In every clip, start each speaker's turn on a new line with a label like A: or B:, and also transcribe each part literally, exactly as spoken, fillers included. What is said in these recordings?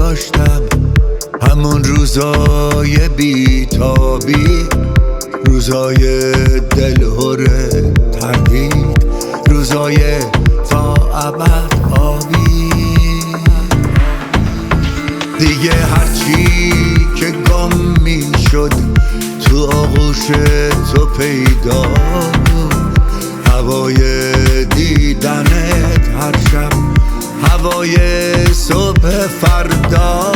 A: داشتم، همون روزای بیتابی، روزای دلهور تردید، روزای تا ابد آبی. دیگه هرچی که گم می شد تو آغوش تو پیدا بود، هوای دیدنت هر شب هوای صبح فردا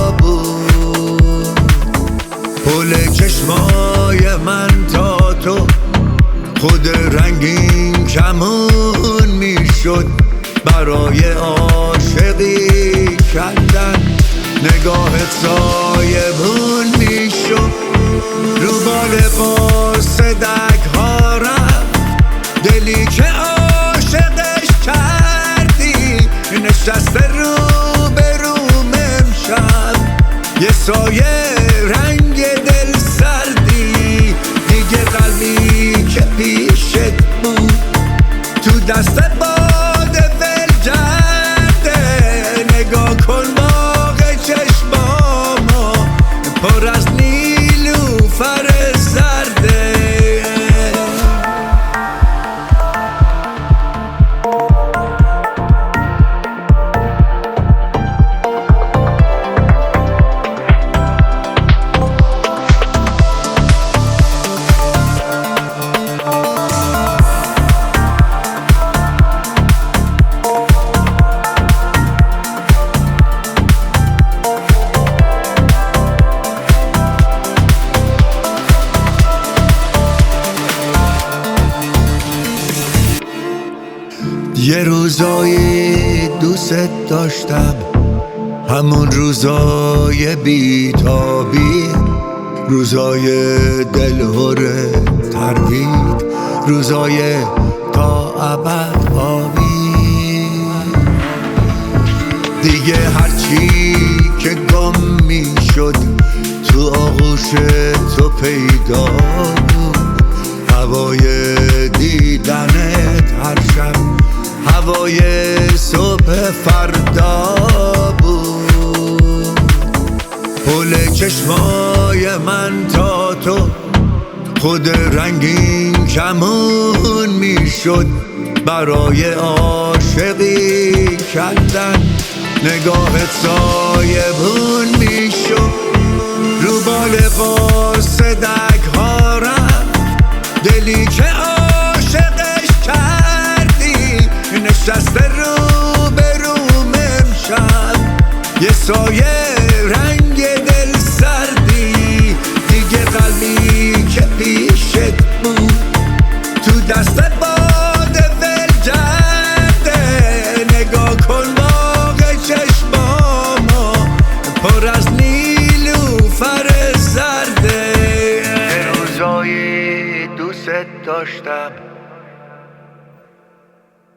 A: بود. پل چشمای من تا تو خود رنگین کمون می شد، برای عاشقی کردن نگاهت سایبون می شد. رو بال قرص دگ ها رفت دلی که عاشقش کردی، نشسته رو به روم امشب یه سایه رنگ دل سردی. دیگه قلبی که پیشت بود تو دست باد ول جرده، نگاه کن باغ چشمامو پر از نیلوفر زرده. یه روزایی دوست داشتم، همون روزای بیتابی، روزای دلهور تردید، روزای تا ابد آبی. دیگه هرچی که گم می شد تو آغوش تو پیدا بود، هوای دیدنت هر شب هوای صبح فردا بود. پل چشمای من تا تو خود رنگین کمون می شد، برای عاشقی کردن نگاهت سایبون می شد. رو بال قرص دگ ها رفت دلی که عاشقش کردی، نشسته رو به روم امشب یه سایه رنگ دل سردی. دیگه قلبی که پیشت بود تو دست باد ول جرده، نگاه کن باغ چشمامو پر از نیلوفر زرده. روزایی دوست داشتم،